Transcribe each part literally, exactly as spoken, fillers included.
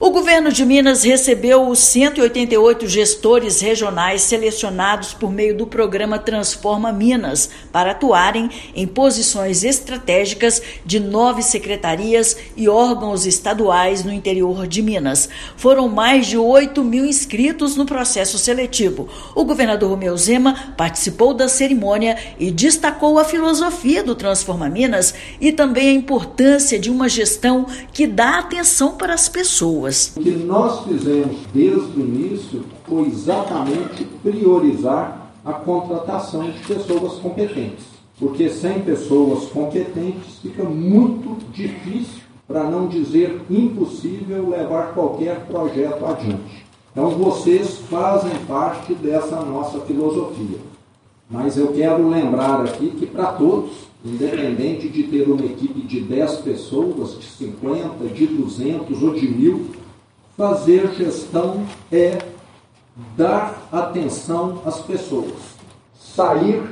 O governo de Minas recebeu os cento e oitenta e oito gestores regionais selecionados por meio do programa Transforma Minas para atuarem em posições estratégicas de nove secretarias e órgãos estaduais no interior de Minas. Foram mais de oito mil inscritos no processo seletivo. O governador Romeu Zema participou da cerimônia e destacou a filosofia do Transforma Minas e também a importância de uma gestão que dá atenção para as pessoas. O que nós fizemos desde o início foi exatamente priorizar a contratação de pessoas competentes. Porque sem pessoas competentes fica muito difícil, para não dizer impossível, levar qualquer projeto adiante. Então vocês fazem parte dessa nossa filosofia. Mas eu quero lembrar aqui que para todos, independente de ter uma equipe de dez pessoas, de cinquenta, de duzentos ou de mil, fazer gestão é dar atenção às pessoas. Sair,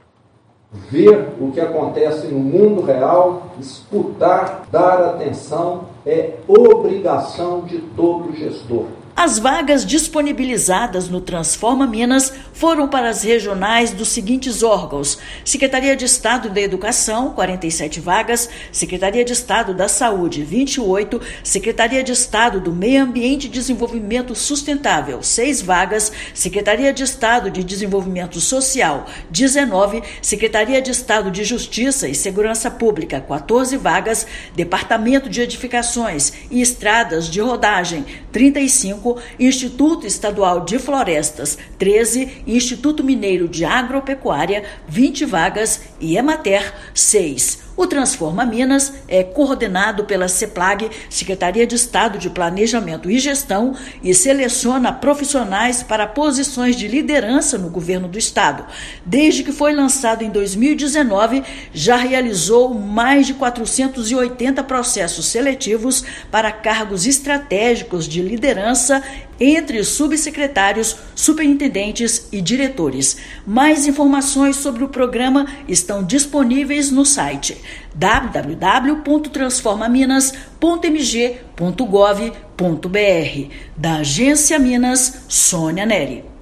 ver o que acontece no mundo real, escutar, dar atenção é obrigação de todo gestor. As vagas disponibilizadas no Transforma Minas foram para as regionais dos seguintes órgãos: Secretaria de Estado da Educação, quarenta e sete vagas, Secretaria de Estado da Saúde, vinte e oito, Secretaria de Estado do Meio Ambiente e Desenvolvimento Sustentável, seis vagas, Secretaria de Estado de Desenvolvimento Social, dezenove, Secretaria de Estado de Justiça e Segurança Pública, quatorze vagas, Departamento de Edificações e Estradas de Rodagem, trinta e cinco, Instituto Estadual de Florestas, treze, Instituto Mineiro de Agropecuária, vinte vagas e Emater, seis. O Transforma Minas é coordenado pela CEPLAG, Secretaria de Estado de Planejamento e Gestão, e seleciona profissionais para posições de liderança no governo do Estado. Desde que foi lançado em dois mil e dezenove, já realizou mais de quatrocentos e oitenta processos seletivos para cargos estratégicos de liderança entre subsecretários, superintendentes e diretores. Mais informações sobre o programa estão disponíveis no site w w w ponto transforma minas ponto m g ponto gov ponto b r. Da Agência Minas, Sônia Neri.